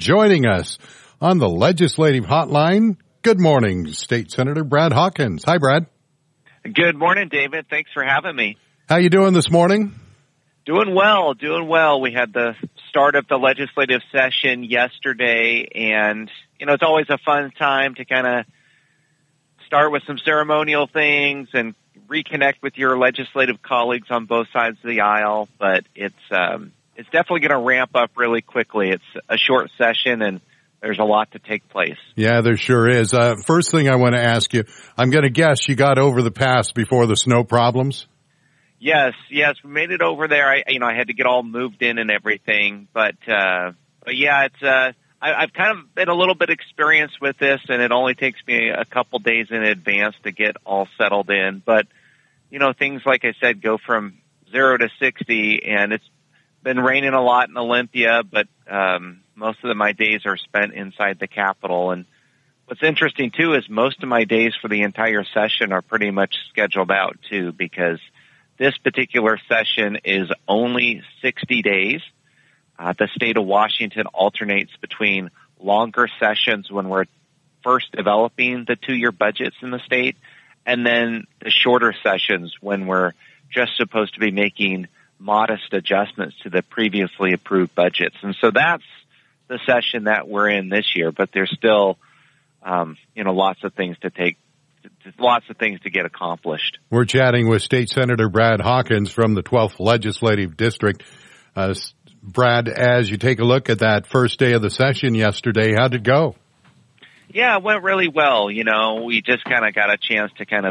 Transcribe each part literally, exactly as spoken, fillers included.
joining us on the Legislative Hotline. Good morning, State Senator Brad Hawkins. Hi, Brad. Good morning, David. Thanks for having me. How you doing this morning? Doing well, doing well. We had the start of the legislative session yesterday, and, you know, it's always a fun time to kind of start with some ceremonial things and reconnect with your legislative colleagues on both sides of the aisle, but it's um, it's definitely going to ramp up really quickly. It's a short session, and there's a lot to take place. Yeah, there sure is. Uh, first thing I want to ask you, I'm going to guess you got over the pass before the snow problems? Yes, yes, we made it over there. I, you know, I had to get all moved in and everything, but, uh, but yeah, it's, uh, I, I've kind of been a little bit experienced with this, and it only takes me a couple days in advance to get all settled in. But, you know, things, like I said, go from zero to sixty, and it's been raining a lot in Olympia, but, um, most of my days are spent inside the Capitol. And what's interesting too is most of my days for the entire session are pretty much scheduled out too, because this particular session is only sixty days. Uh, the state of Washington alternates between longer sessions when we're first developing the two-year budgets in the state, and then the shorter sessions when we're just supposed to be making modest adjustments to the previously approved budgets. And so that's the session that we're in this year, but there's still, um, you know, lots of things to take Lots of things to get accomplished. We're chatting with State Senator Brad Hawkins from the twelfth Legislative District. Uh, Brad, as you take a look at that first day of the session yesterday, how'd it go? Yeah, it went really well. You know, we just kind of got a chance to kind of,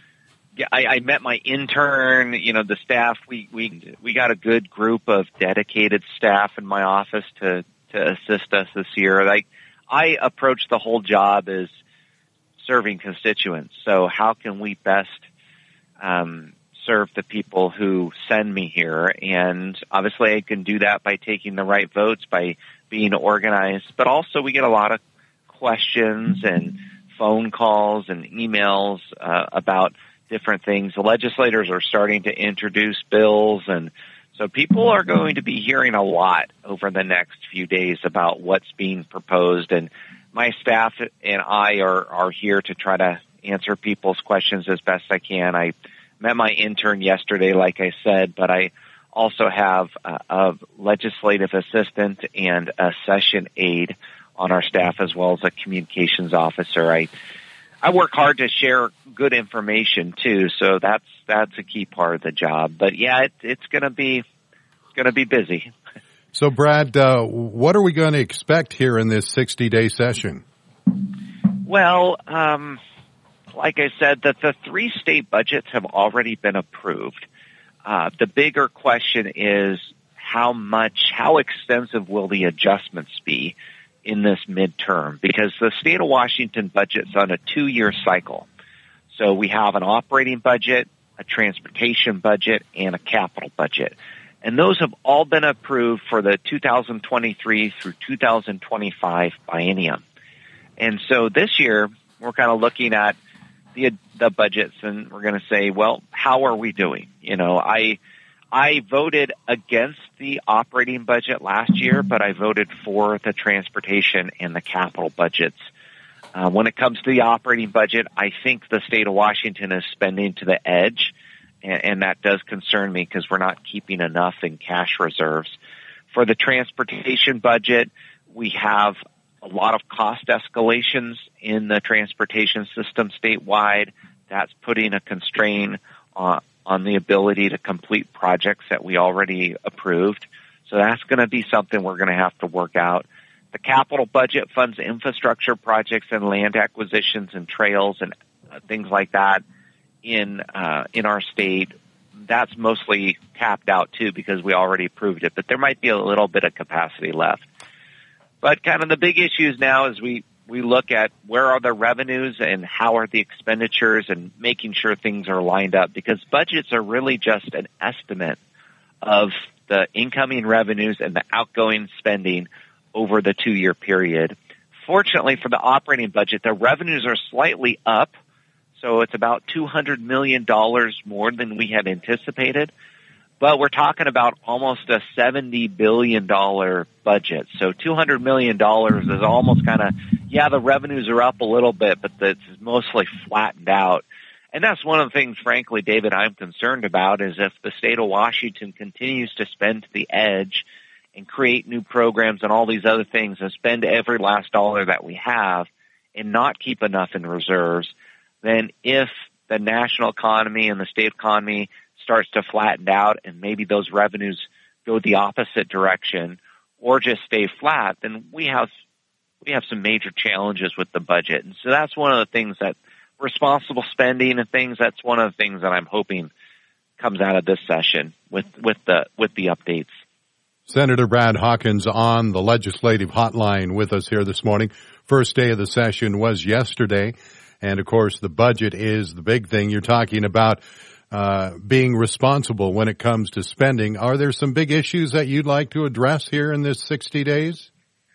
I, I met my intern, you know, the staff. We, we, we got a good group of dedicated staff in my office to, to assist us this year. Like, I approached the whole job as serving constituents. So how can we best um, serve the people who send me here? And obviously I can do that by taking the right votes, by being organized, but also we get a lot of questions and phone calls and emails uh, about different things. The legislators are starting to introduce bills, and so people are going to be hearing a lot over the next few days about what's being proposed. And my staff and I are, are here to try to answer people's questions as best I can. I met my intern yesterday, like I said, but I also have a, a legislative assistant and a session aide on our staff, as well as a communications officer. I I work hard to share good information too, so that's that's a key part of the job. But yeah, it, it's going to be it's going to be busy. So, Brad, uh, what are we going to expect here in this sixty-day session? Well, um, like I said, that the three state budgets have already been approved. Uh, the bigger question is how much, how extensive will the adjustments be in this midterm? Because the state of Washington budget's on a two-year cycle. So we have an operating budget, a transportation budget, and a capital budget. And those have all been approved for the two thousand twenty-three through two thousand twenty-five biennium. And so this year, we're kind of looking at the the budgets, and we're going to say, well, how are we doing? You know, I I voted against the operating budget last year, but I voted for the transportation and the capital budgets. Uh, when it comes to the operating budget, I think the state of Washington is spending to the edge. And that does concern me because we're not keeping enough in cash reserves. For the transportation budget, we have a lot of cost escalations in the transportation system statewide. That's putting a constraint on, on the ability to complete projects that we already approved. So that's going to be something we're going to have to work out. The capital budget funds infrastructure projects and land acquisitions and trails and uh, things like that in uh, in our state. That's mostly tapped out too because we already approved it, but there might be a little bit of capacity left. But kind of the big issues now is we, we look at where are the revenues and how are the expenditures and making sure things are lined up, because budgets are really just an estimate of the incoming revenues and the outgoing spending over the two-year period. Fortunately for the operating budget, the revenues are slightly up. So it's about two hundred million dollars more than we had anticipated. but we're talking about almost a seventy billion dollars budget. So two hundred million dollars is almost kind of, yeah, the revenues are up a little bit, but it's mostly flattened out. And that's one of the things, frankly, David, I'm concerned about is if the state of Washington continues to spend to the edge and create new programs and all these other things and spend every last dollar that we have and not keep enough in reserves, then if the national economy and the state economy starts to flatten out and maybe those revenues go the opposite direction or just stay flat, then we have we have some major challenges with the budget. And so that's one of the things that responsible spending and things, that's one of the things that I'm hoping comes out of this session with, with the with the updates. Senator Brad Hawkins on the legislative hotline with us here this morning. First day of the session was yesterday. And of course, the budget is the big thing. You're talking about uh being responsible when it comes to spending. Are there some big issues that you'd like to address here in this sixty days?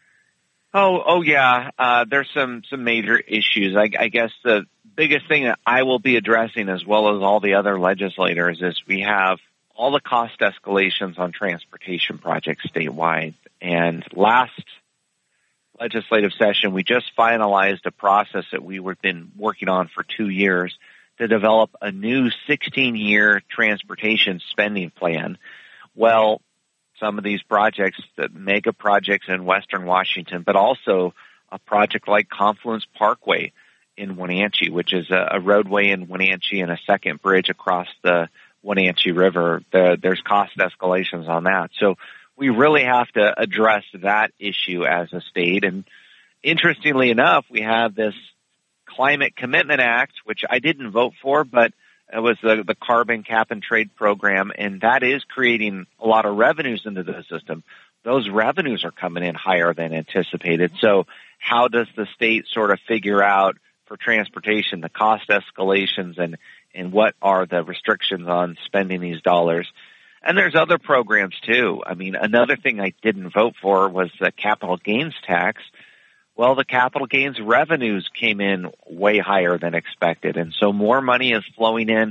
Oh, oh yeah. Uh, there's some, some major issues. I, I guess the biggest thing that I will be addressing as well as all the other legislators is we have all the cost escalations on transportation projects statewide. And last legislative session, we just finalized a process that we were been working on for two years to develop a new sixteen-year transportation spending plan. Well, some of these projects, the mega projects in Western Washington, but also a project like Confluence Parkway in Wenatchee, which is a, a roadway in Wenatchee and a second bridge across the Wenatchee River. The, there's cost escalations on that. So we really have to address that issue as a state. And interestingly enough, we have this Climate Commitment Act, which I didn't vote for, but it was the, the carbon cap and trade program, and that is creating a lot of revenues into the system. Those revenues are coming in higher than anticipated. So how does the state sort of figure out for transportation the cost escalations and, and what are the restrictions on spending these dollars? And there's other programs too. I mean, another thing I didn't vote for was the capital gains tax. Well, the capital gains revenues came in way higher than expected, and so more money is flowing in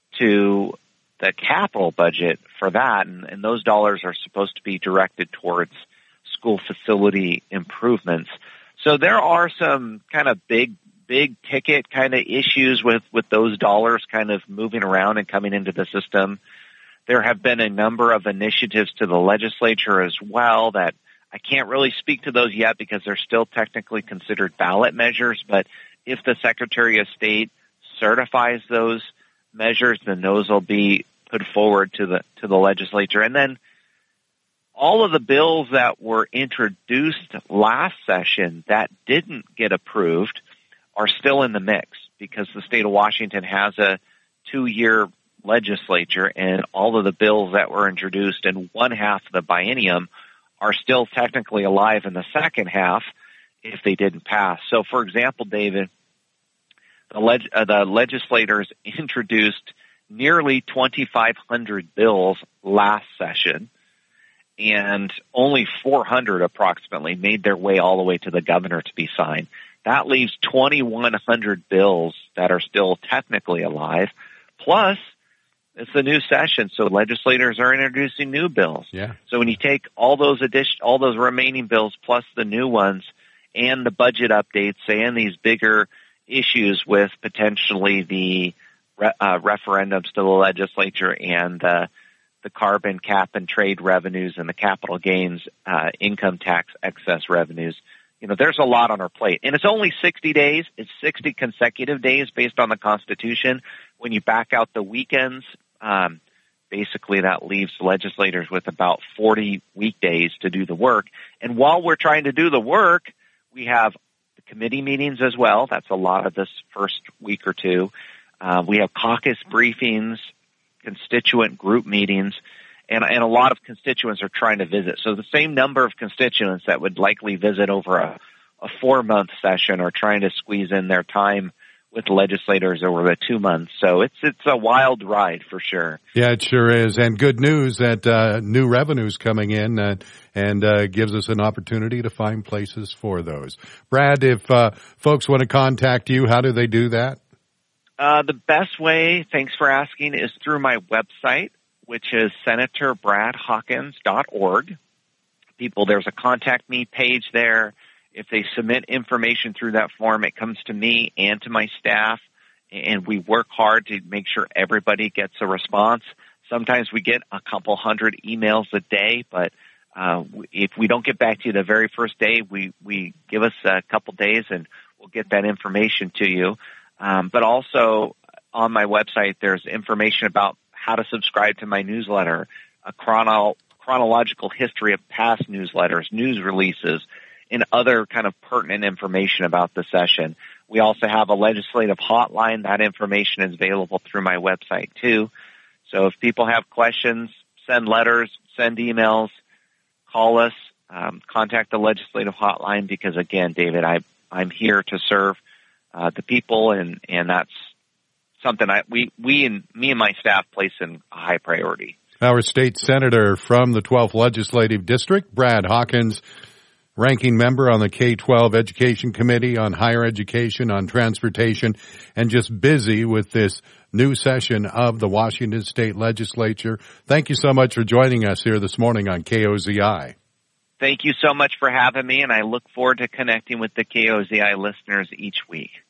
to the capital budget for that, and, and those dollars are supposed to be directed towards school facility improvements. So there are some kind of big, big ticket kind of issues with, with those dollars kind of moving around and coming into the system. There have been a number of initiatives to the legislature as well that I can't really speak to those yet because they're still technically considered ballot measures, but if the Secretary of State certifies those measures, then those will be put forward to the to the legislature. And then all of the bills that were introduced last session that didn't get approved are still in the mix because the state of Washington has a two-year legislature, and all of the bills that were introduced in one half of the biennium are still technically alive in the second half if they didn't pass. So, for example, David, the, leg- uh, the legislators introduced nearly twenty-five hundred bills last session, and only four hundred approximately made their way all the way to the governor to be signed. That leaves twenty-one hundred bills that are still technically alive, plus it's a new session, so legislators are introducing new bills. Yeah. So when you take all those addition, all those remaining bills plus the new ones and the budget updates and these bigger issues with potentially the uh, referendums to the legislature and uh, the carbon cap and trade revenues and the capital gains uh, income tax excess revenues, you know, there's a lot on our plate. And it's only sixty days. It's sixty consecutive days based on the Constitution. When you back out the weekends, Um, basically that leaves legislators with about forty weekdays to do the work. And while we're trying to do the work, we have the committee meetings as well. That's a lot of this first week or two. Uh, we have caucus briefings, constituent group meetings, and, and a lot of constituents are trying to visit. So the same number of constituents that would likely visit over a, a four-month session are trying to squeeze in their time with legislators over the two months. So it's it's a wild ride for sure. Yeah, it sure is. And good news that uh, new revenues coming in uh, and uh, gives us an opportunity to find places for those. Brad, if uh, folks want to contact you, how do they do that? Uh, the best way, thanks for asking, is through my website, which is senator brad hawkins dot org. People, there's a contact me page there. If they submit information through that form, it comes to me and to my staff, and we work hard to make sure everybody gets a response. Sometimes we get a couple hundred emails a day, but uh, if we don't get back to you the very first day, we, we give us a couple days and we'll get that information to you. Um, but also on my website, there's information about how to subscribe to my newsletter, a chrono- chronological history of past newsletters, news releases, and other kind of pertinent information about the session. We also have a legislative hotline. That information is available through my website too. So if people have questions, send letters, send emails, call us, um, contact the legislative hotline because, again, David, I, I'm here to serve uh, the people, and, and that's something I, we, we and me and my staff place in a high priority. Our state senator from the twelfth Legislative District, Brad Hawkins, ranking member on the K twelve Education Committee, on higher education, on transportation, and just busy with this new session of the Washington State Legislature. Thank you so much for joining us here this morning on K O Z I. Thank you so much for having me, and I look forward to connecting with the K O Z I listeners each week.